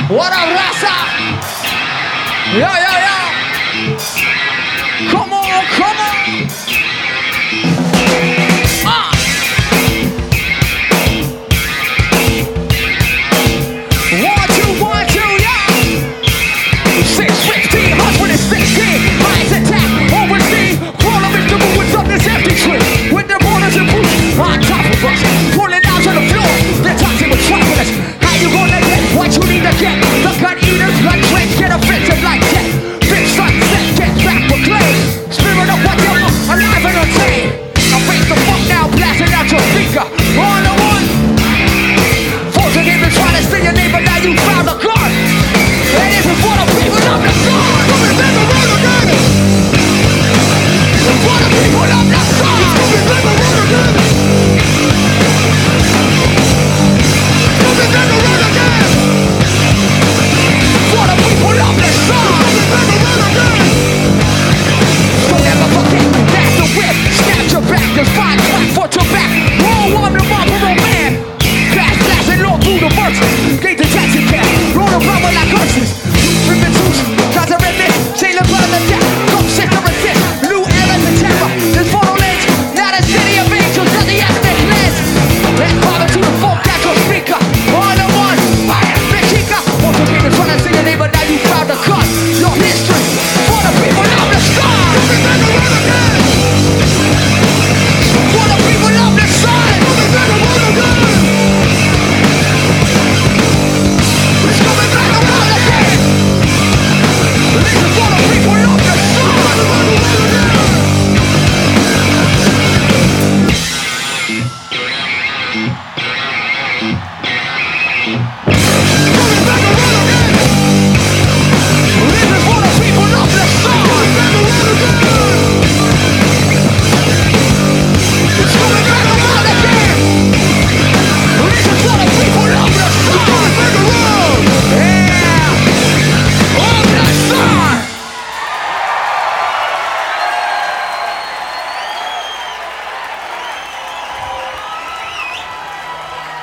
What up, Raza? Yeah, yeah, yeah. Come on, come on. Ah. 1, 2, 1, 2, yeah. 615, 116. Minds attack, overseen. Crawling with the movements of this empty tree. With their borders and boots on top of us. Pulling out to the floor. They're toxic metropolis. How you gonna get what you need to get? The gun eaters, gun trades, get offensive like that. Big sunset, get back for clay. Spirit of what you're alive and untamed. I face the fuck now, blasting out your speaker. On the one. Folks ain't even trying to steal your name, but now you found a gun. And this is for the people of the sun. Coming back around again. For the people of the sun. Coming back around again. Coming back around again. For the people of the sun. Coming back around again. Don't ever forget, that's the whip. Snap your back, there's 5 clap for your back. Roll on the Marlboro man. Blast, blasting all through the verse.